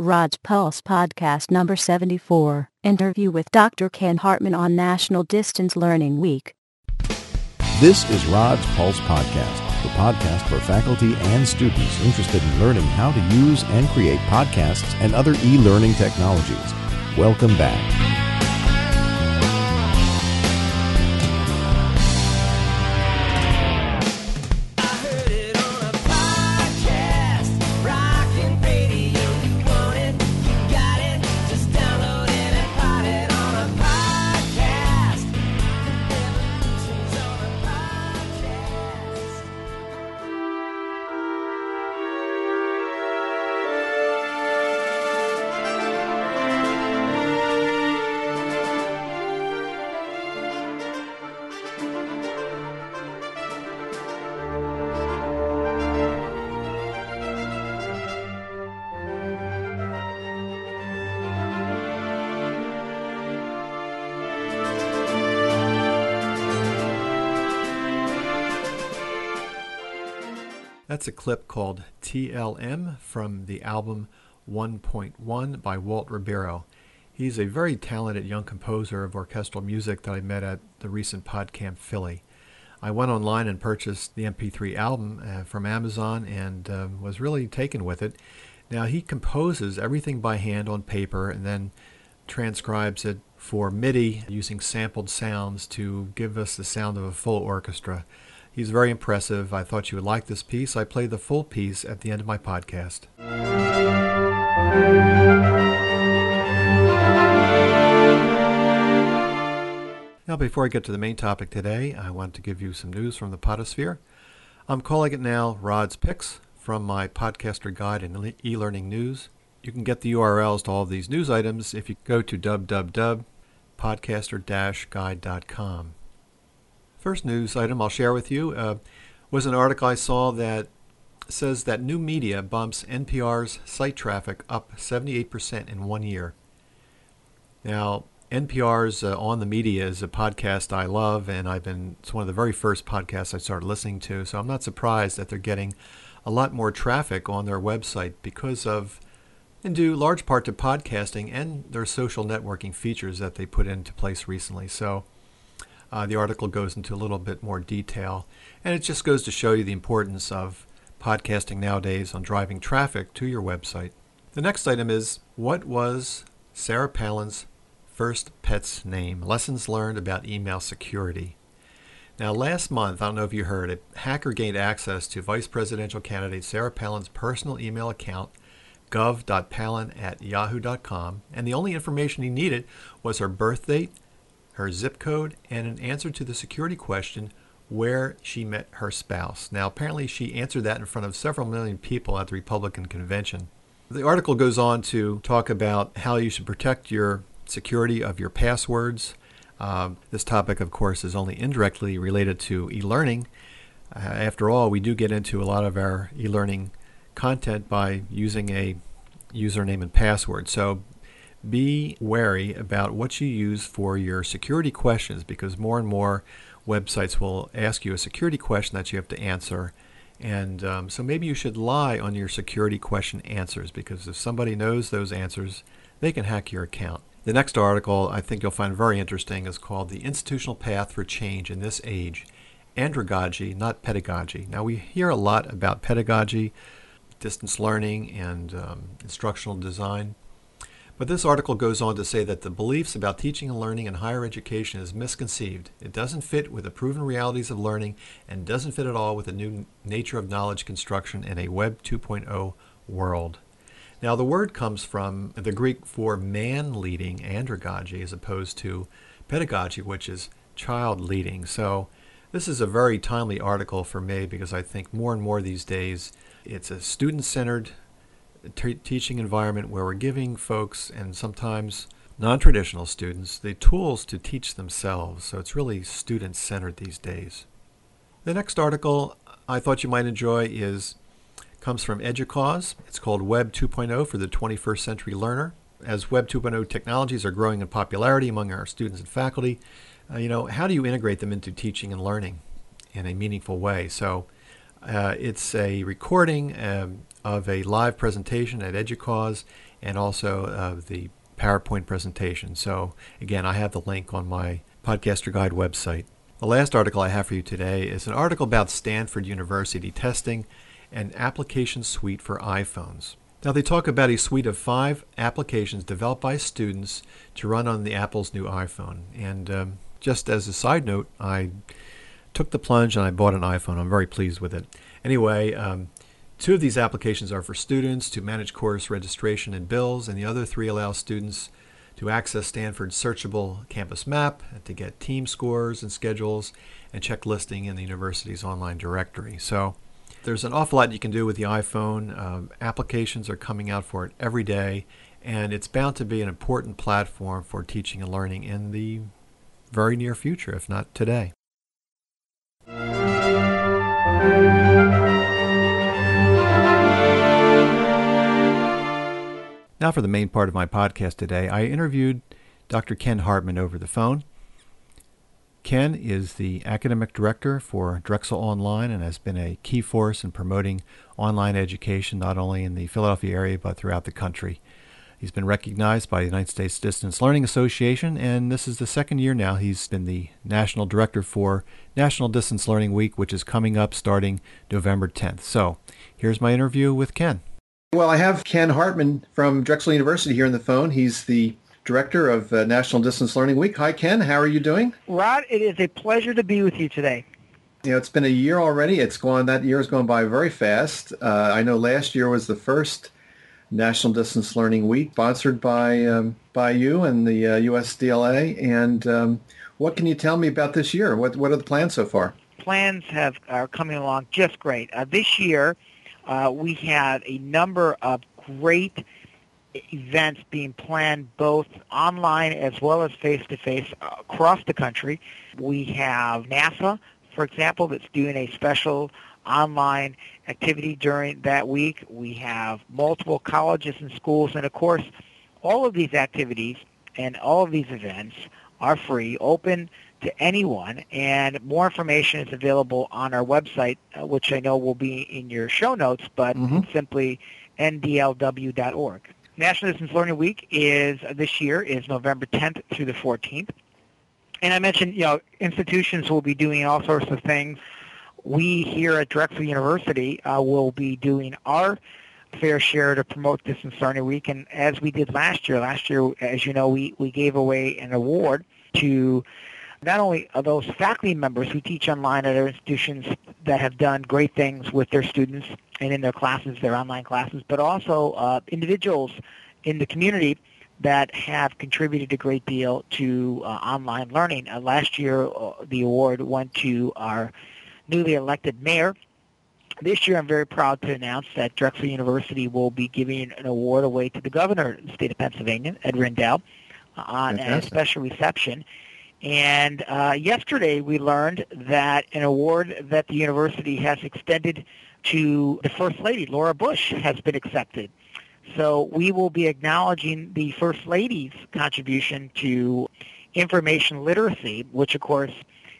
Rod's Pulse Podcast number 74, interview with Dr. Ken Hartman on National Distance Learning Week. This is Rod's Pulse Podcast, the podcast for faculty and students interested in learning how to use and create podcasts and other e-learning technologies. Welcome back. That's a clip called TLM from the album 1.1 by Walt Ribeiro. He's a very talented young composer of orchestral music that I met at the recent PodCamp Philly. I went online and purchased the MP3 album from Amazon and was really taken with it. Now, he composes everything by hand on paper and then transcribes it for MIDI using sampled sounds to give us the sound of a full orchestra. He's very impressive. I thought you would like this piece. I play the full piece at the end of my podcast. Now, before I get to the main topic today, I want to give you some news from the Podosphere. I'm calling it now Rod's Picks from my Podcaster Guide and e-learning news. You can get the URLs to all of these news items if you go to www.podcaster-guide.com. First news item I'll share with you was an article I saw that says that new media bumps NPR's site traffic up 78% in 1 year. Now, NPR's On the Media is a podcast I love, and it's one of the very first podcasts I started listening to, so I'm not surprised that they're getting a lot more traffic on their website because of, and due large part to podcasting and their social networking features that they put into place recently. So the article goes into a little bit more detail, and it just goes to show you the importance of podcasting nowadays on driving traffic to your website. The next item is, what was Sarah Palin's first pet's name? Lessons learned about email security. Now, last month, I don't know if you heard, a hacker gained access to vice presidential candidate Sarah Palin's personal email account, gov.palin@yahoo.com, and the only information he needed was her birth date, her zip code, and an answer to the security question where she met her spouse. Now, apparently she answered that in front of several million people at the Republican convention. The article goes on to talk about how you should protect your security of your passwords. This topic, of course, is only indirectly related to e-learning. After all, we do get into a lot of our e-learning content by using a username and password. So be wary about what you use for your security questions, because more and more websites will ask you a security question that you have to answer. And so maybe you should lie on your security question answers, because if somebody knows those answers, they can hack your account. The next article I think you'll find very interesting is called The Institutional Path for Change in This Age, Andragogy, Not Pedagogy. Now, we hear a lot about pedagogy, distance learning, and instructional design. But this article goes on to say that the beliefs about teaching and learning in higher education is misconceived. It doesn't fit with the proven realities of learning and doesn't fit at all with the new nature of knowledge construction in a Web 2.0 world. Now, the word comes from the Greek for man-leading, andragogy, as opposed to pedagogy, which is child-leading. So this is a very timely article for me, because I think more and more these days it's a student-centered teaching environment where we're giving folks, and sometimes non-traditional students, the tools to teach themselves. So it's really student-centered these days. The next article I thought you might enjoy comes from EDUCAUSE. It's called Web 2.0 for the 21st Century Learner. As Web 2.0 technologies are growing in popularity among our students and faculty, how do you integrate them into teaching and learning in a meaningful way? So It's a recording of a live presentation at EDUCAUSE and also of the PowerPoint presentation. So again, I have the link on my Podcaster Guide website. The last article I have for you today is an article about Stanford University testing an application suite for iPhones. Now they talk about a suite of 5 applications developed by students to run on the Apple's new iPhone. And just as a side note, I took the plunge and I bought an iPhone. I'm very pleased with it. Anyway, 2 of these applications are for students to manage course registration and bills, and the other 3 allow students to access Stanford's searchable campus map, to get team scores and schedules, and check listing in the university's online directory. So there's an awful lot you can do with the iPhone. Applications are coming out for it every day, and it's bound to be an important platform for teaching and learning in the very near future, if not today. Now for the main part of my podcast today, I interviewed Dr. Ken Hartman over the phone. Ken is the academic director for Drexel Online and has been a key force in promoting online education not only in the Philadelphia area but throughout the country. He's been recognized by the United States Distance Learning Association, and this is the second year now he's been the national director for National Distance Learning Week, which is coming up starting November 10th. So here's my interview with Ken. Well, I have Ken Hartman from Drexel University here on the phone. He's the director of National Distance Learning Week. Hi, Ken. How are you doing? Rod, it is a pleasure to be with you today. You know, it's been a year already. That year has gone by very fast. I know last year was the first National Distance Learning Week, sponsored by you and the USDLA. And what can you tell me about this year? What are the plans so far? Plans are coming along just great. This year, we have a number of great events being planned both online as well as face-to-face across the country. We have NASA, for example, that's doing a special online activity during that week. We have multiple colleges and schools, and of course, all of these activities and all of these events are free, open to anyone, and more information is available on our website, which I know will be in your show notes, but it's simply ndlw.org. National Distance Learning Week this year is November 10th through the 14th. And I mentioned, institutions will be doing all sorts of things. We here at Drexel University will be doing our fair share to promote Distance Learning Week. And as we did last year, as you know, we gave away an award to not only those faculty members who teach online at our institutions that have done great things with their students and in their classes, their online classes, but also individuals in the community that have contributed a great deal to online learning. Last year, the award went to our newly elected mayor. This year, I'm very proud to announce that Drexel University will be giving an award away to the governor of the state of Pennsylvania, Ed Rendell, on a special reception. And yesterday we learned that an award that the university has extended to the First Lady, Laura Bush, has been accepted. So we will be acknowledging the First Lady's contribution to information literacy, which of course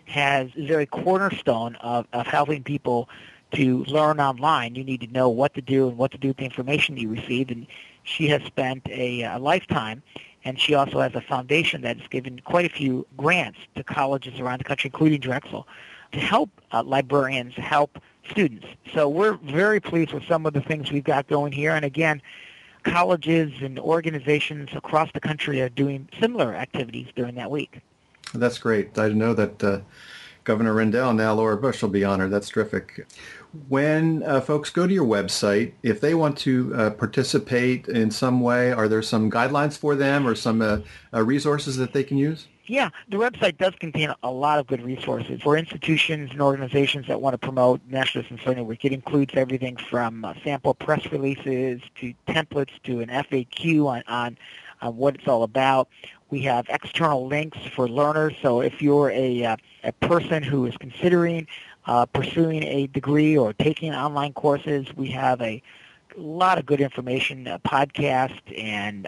is a very cornerstone of helping people to learn online. You need to know what to do and what to do with the information you receive. And she has spent a lifetime. And she also has a foundation that has given quite a few grants to colleges around the country, including Drexel, to help librarians help students. So we're very pleased with some of the things we've got going here. And again, colleges and organizations across the country are doing similar activities during that week. That's great. I know that Governor Rendell and now Laura Bush will be honored. That's terrific. When folks go to your website, if they want to participate in some way, are there some guidelines for them or some resources that they can use? Yeah, the website does contain a lot of good resources for institutions and organizations that want to promote National Distance Learning Week. It includes everything from sample press releases to templates to an FAQ on what it's all about. We have external links for learners, so if you're a person who is considering pursuing a degree or taking online courses, we have a lot of good information, podcast and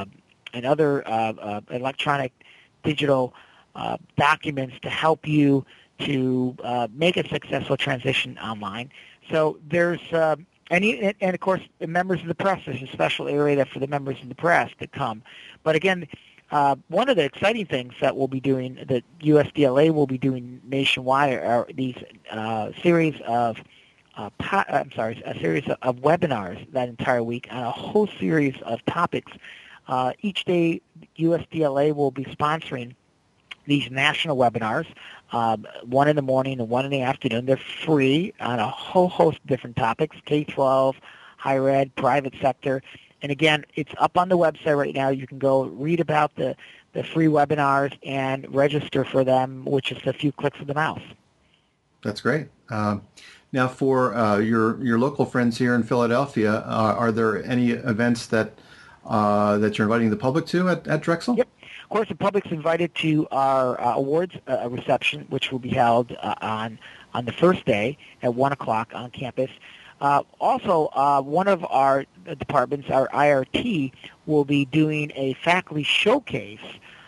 other electronic digital documents to help you to make a successful transition online. So there's and of course the members of the press. There's a special area for the members of the press that come. But again, one of the exciting things that we'll be doing, that USDLA will be doing nationwide, are these series of a series of webinars that entire week on a whole series of topics. Each day, USDLA will be sponsoring these national webinars, one in the morning and one in the afternoon. They're free on a whole host of different topics, K-12, higher ed, private sector. And again, it's up on the website right now. You can go read about the free webinars and register for them, which is a few clicks of the mouse. That's great. Now, for your local friends here in Philadelphia, are there any events that you're inviting the public to at Drexel? Yep. Of course, the public's invited to our awards reception, which will be held on the first day at 1 o'clock on campus. Also, one of our departments, our IRT, will be doing a faculty showcase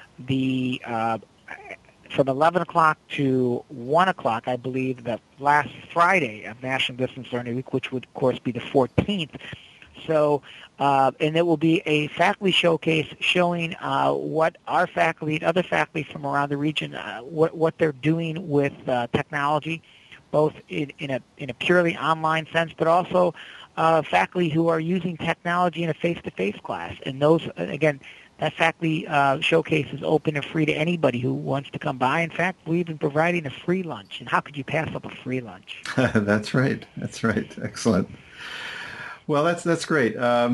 from 11 o'clock to 1 o'clock, I believe, the last Friday of National Distance Learning Week, which would, of course, be the 14th. So, and it will be a faculty showcase showing what our faculty and other faculty from around the region, what they're doing with technology, both in a purely online sense, but also faculty who are using technology in a face-to-face class. And those, again, that faculty showcase is open and free to anybody who wants to come by. In fact, we're even providing a free lunch. And how could you pass up a free lunch? That's right. That's right. Excellent. Well, that's great.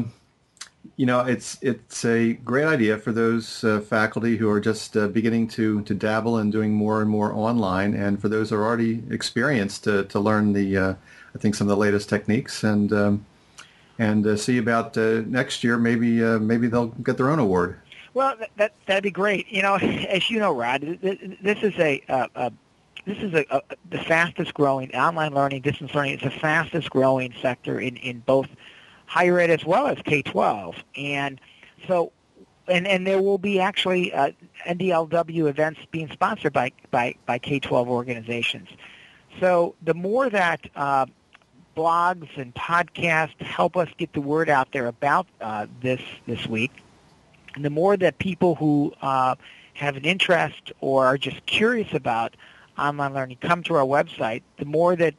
It's a great idea for those faculty who are just beginning to dabble and doing more and more online, and for those who are already experienced to learn I think some of the latest techniques and see about next year. Maybe they'll get their own award. Well, that'd be great. As you know, Rod, this is the fastest growing online learning, distance learning. It's the fastest growing sector in both higher ed as well as K-12. And so, and there will be actually NDLW events being sponsored by K-12 organizations. So the more that blogs and podcasts help us get the word out there about this week, and the more that people who have an interest or are just curious about online learning come to our website, the more that,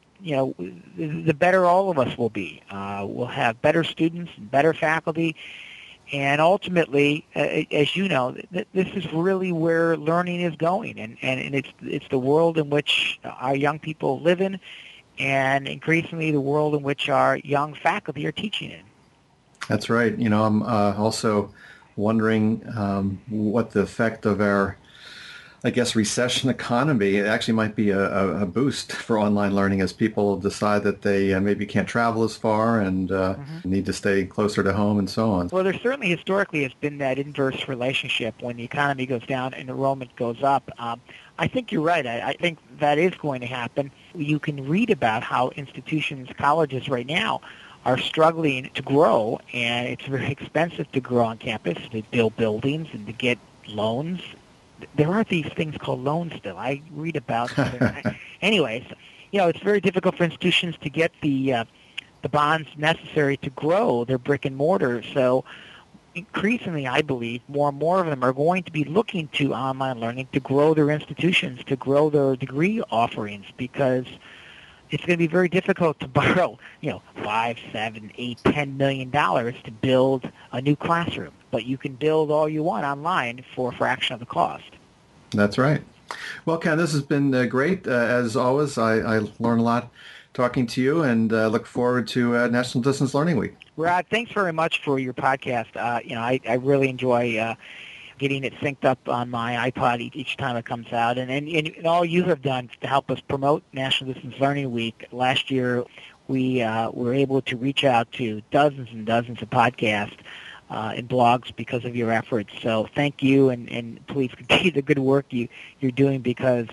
the better all of us will be. We'll have better students and better faculty, and ultimately, as you know, this is really where learning is going, and it's the world in which our young people live in, and increasingly the world in which our young faculty are teaching in. That's right. I'm also wondering what the effect of our, I guess, recession economy, it actually might be a boost for online learning as people decide that they maybe can't travel as far and need to stay closer to home and so on. Well, there certainly historically has been that inverse relationship. When the economy goes down and enrollment goes up. I think you're right. I think that is going to happen. You can read about how institutions, colleges right now are struggling to grow, and it's very expensive to grow on campus, to build buildings and to get loans. There are these things called loans still. I read about them. Anyways, it's very difficult for institutions to get the bonds necessary to grow their brick and mortar. So increasingly, I believe, more and more of them are going to be looking to online learning to grow their institutions, to grow their degree offerings, because it's going to be very difficult to borrow, $5, $7, $8, $10 million to build a new classroom. But you can build all you want online for a fraction of the cost. That's right. Well, Ken, this has been great. As always, I learned a lot talking to you, and look forward to National Distance Learning Week. Rod, thanks very much for your podcast. I really enjoy getting it synced up on my iPod each time it comes out. And all you have done to help us promote National Distance Learning Week. Last year, we were able to reach out to dozens and dozens of podcasts and blogs because of your efforts. So thank you, and please continue the good work you're doing, because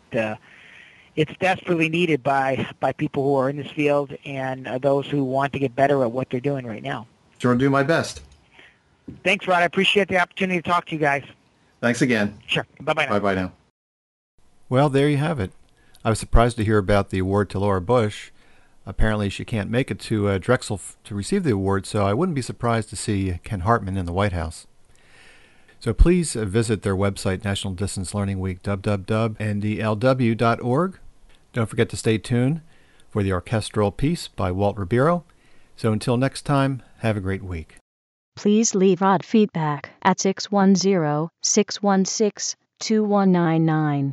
it's desperately needed by people who are in this field and those who want to get better at what they're doing right now. Sure, I'll do my best. Thanks, Rod. I appreciate the opportunity to talk to you guys. Thanks again. Sure. Bye-bye now. Bye-bye now. Well, there you have it. I was surprised to hear about the award to Laura Bush. Apparently she can't make it to Drexel to receive the award, so I wouldn't be surprised to see Ken Hartman in the White House. So please visit their website, National Distance Learning Week, www.ndlw.org. Don't forget to stay tuned for the orchestral piece by Walt Ribeiro. So until next time, have a great week. Please leave Rod feedback at 610-616-2199.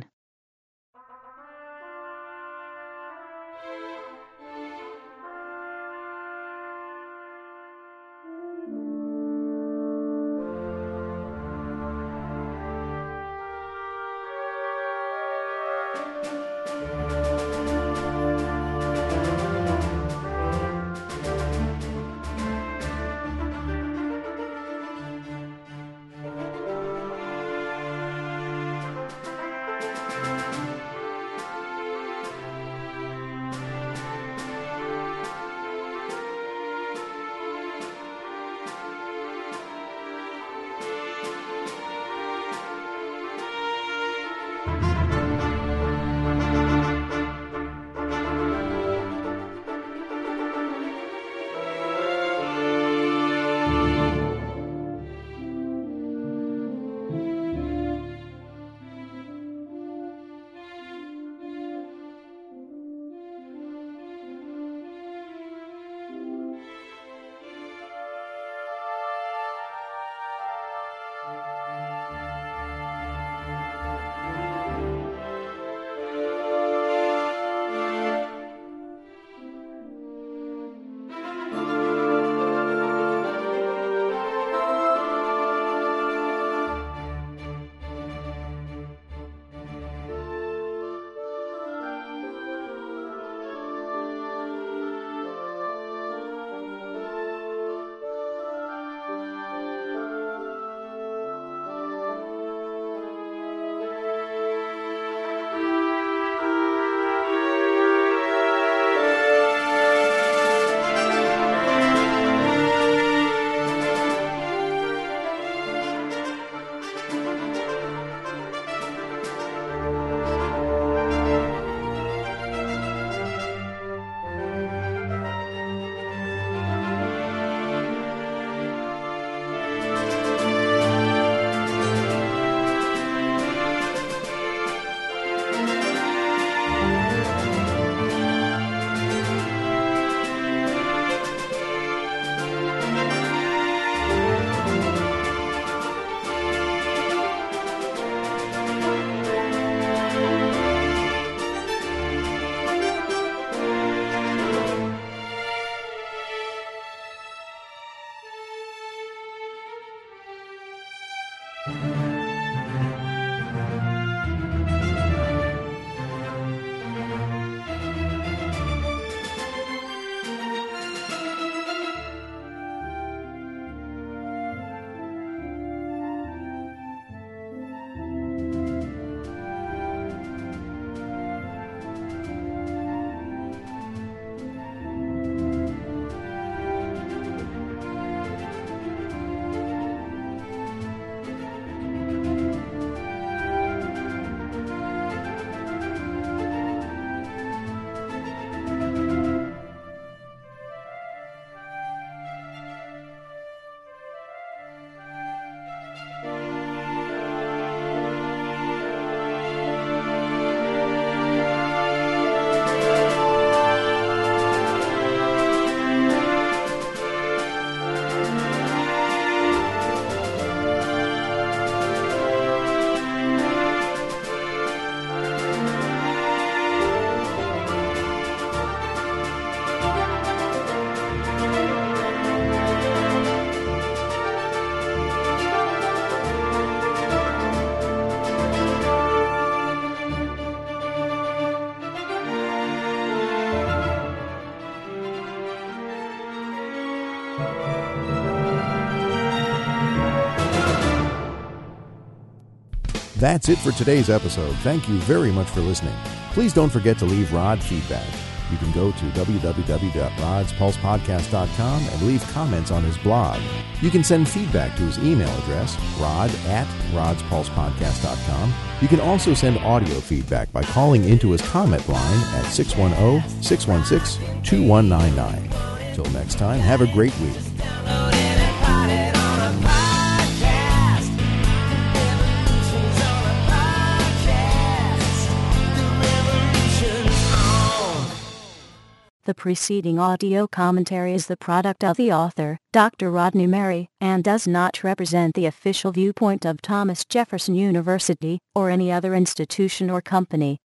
That's it for today's episode. Thank you very much for listening. Please don't forget to leave Rod feedback. you can go to www.rodspulsepodcast.com and leave comments on his blog. You can send feedback to his email address, rod@rodspulsepodcast.com. You can also send audio feedback by calling into his comment line at 610-616-2199. Till next time, have a great week. The preceding audio commentary is the product of the author, Dr. Rodney Merry, and does not represent the official viewpoint of Thomas Jefferson University, or any other institution or company.